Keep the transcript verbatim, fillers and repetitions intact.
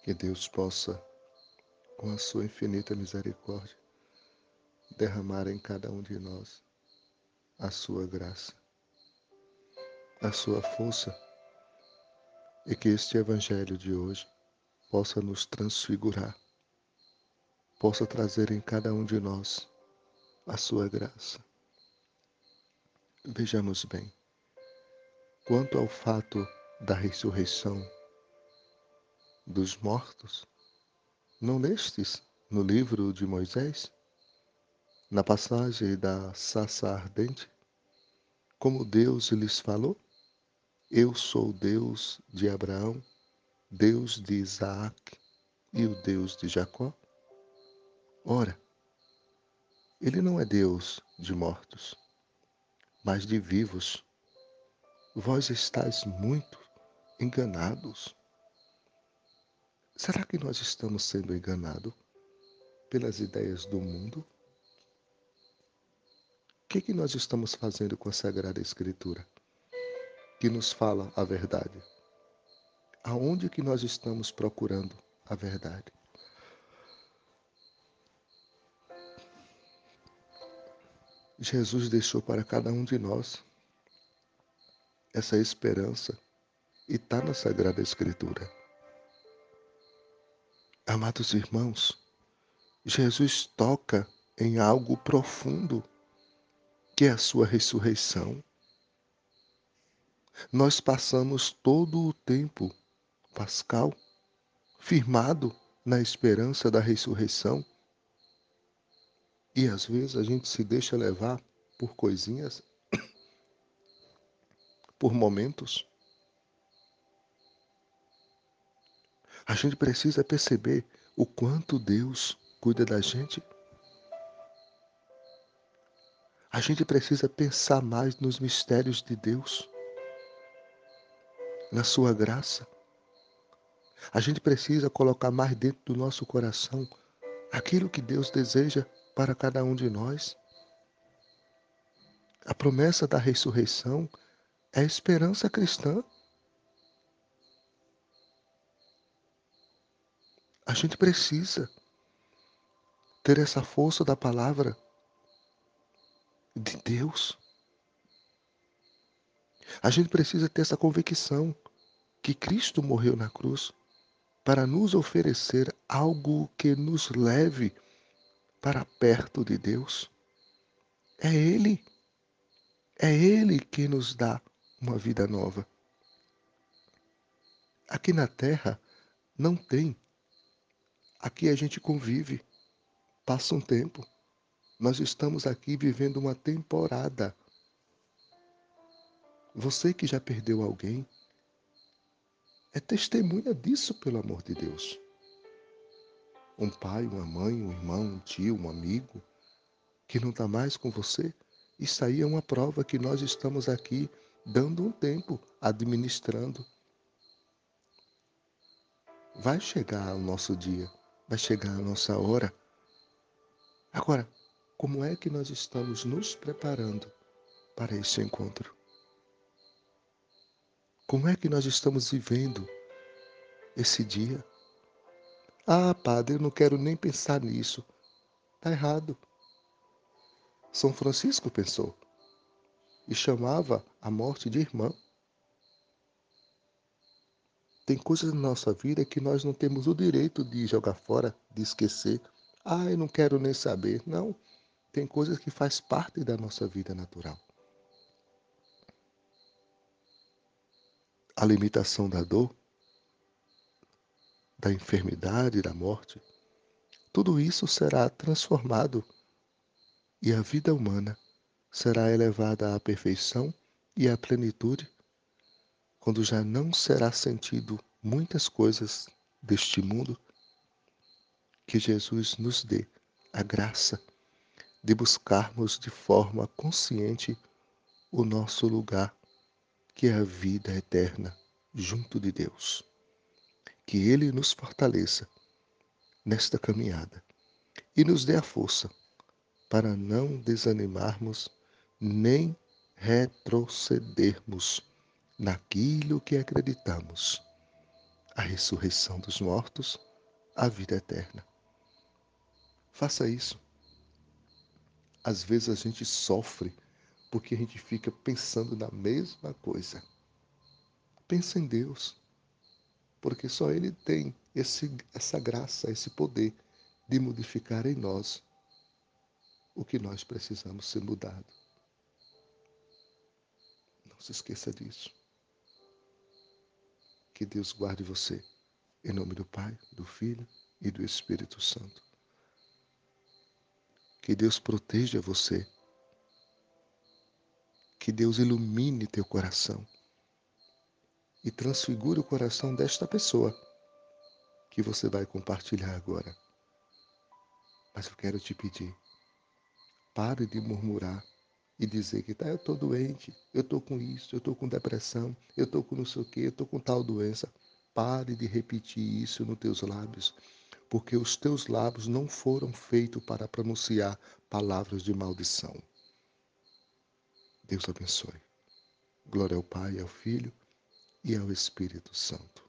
Que Deus possa, com a sua infinita misericórdia, derramar em cada um de nós a sua graça, a sua força, e que este Evangelho de hoje possa nos transfigurar, possa trazer em cada um de nós a sua graça. Vejamos bem, quanto ao fato da ressurreição dos mortos, não lestes no livro de Moisés, na passagem da sarça ardente, como Deus lhes falou? Eu sou o Deus de Abraão, Deus de Isaac e o Deus de Jacó? Ora, ele não é Deus de mortos, mas de vivos. Vós estáis muito enganados. Será que nós estamos sendo enganados pelas ideias do mundo? O que, que nós estamos fazendo com a Sagrada Escritura, que nos fala a verdade? Aonde que nós estamos procurando a verdade? Jesus deixou para cada um de nós essa esperança e está na Sagrada Escritura. Amados irmãos, Jesus toca em algo profundo, que é a sua ressurreição. Nós passamos todo o tempo pascal firmado na esperança da ressurreição, e às vezes a gente se deixa levar por coisinhas, por momentos. A gente precisa perceber o quanto Deus cuida da gente. A gente precisa pensar mais nos mistérios de Deus, na sua graça. A gente precisa colocar mais dentro do nosso coração aquilo que Deus deseja para cada um de nós. A promessa da ressurreição é a esperança cristã. A gente precisa ter essa força da palavra de Deus. A gente precisa ter essa convicção que Cristo morreu na cruz para nos oferecer algo que nos leve para perto de Deus. É Ele, é Ele que nos dá uma vida nova. Aqui na terra não tem. Aqui a gente convive, passa um tempo. Nós estamos aqui vivendo uma temporada. Você que já perdeu alguém, é testemunha disso, pelo amor de Deus. Um pai, uma mãe, um irmão, um tio, um amigo, que não está mais com você, isso aí é uma prova que nós estamos aqui dando um tempo, administrando. Vai chegar o nosso dia, vai chegar a nossa hora. Agora, como é que nós estamos nos preparando para esse encontro? Como é que nós estamos vivendo esse dia? Ah, padre, eu não quero nem pensar nisso. Está errado. São Francisco pensou e chamava a morte de irmã. Tem coisas na nossa vida que nós não temos o direito de jogar fora, de esquecer. Ah, eu não quero nem saber. Não, tem coisas que faz parte da nossa vida natural. A limitação da dor, da enfermidade, da morte, tudo isso será transformado e a vida humana será elevada à perfeição e à plenitude, quando já não será sentido muitas coisas deste mundo. Que Jesus nos dê a graça de buscarmos de forma consciente o nosso lugar, que é a vida eterna junto de Deus. Que Ele nos fortaleça nesta caminhada e nos dê a força para não desanimarmos nem retrocedermos naquilo que acreditamos. a ressurreição dos mortos, a vida eterna. Faça isso. Às vezes a gente sofre porque a gente fica pensando na mesma coisa. Pensa em Deus, porque só Ele tem esse, essa graça, esse poder de modificar em nós o que nós precisamos ser mudado. Não se esqueça disso. Que Deus guarde você. Em nome do Pai, do Filho e do Espírito Santo. Que Deus proteja você. Que Deus ilumine teu coração e transfigure o coração desta pessoa que você vai compartilhar agora. Mas eu quero te pedir, pare de murmurar e dizer que tá, eu estou doente, eu estou com isso, eu estou com depressão, eu estou com não sei o que, eu estou com tal doença. Pare de repetir isso nos teus lábios, porque os teus lábios não foram feitos para pronunciar palavras de maldição. Deus abençoe. Glória ao Pai, ao Filho e ao Espírito Santo.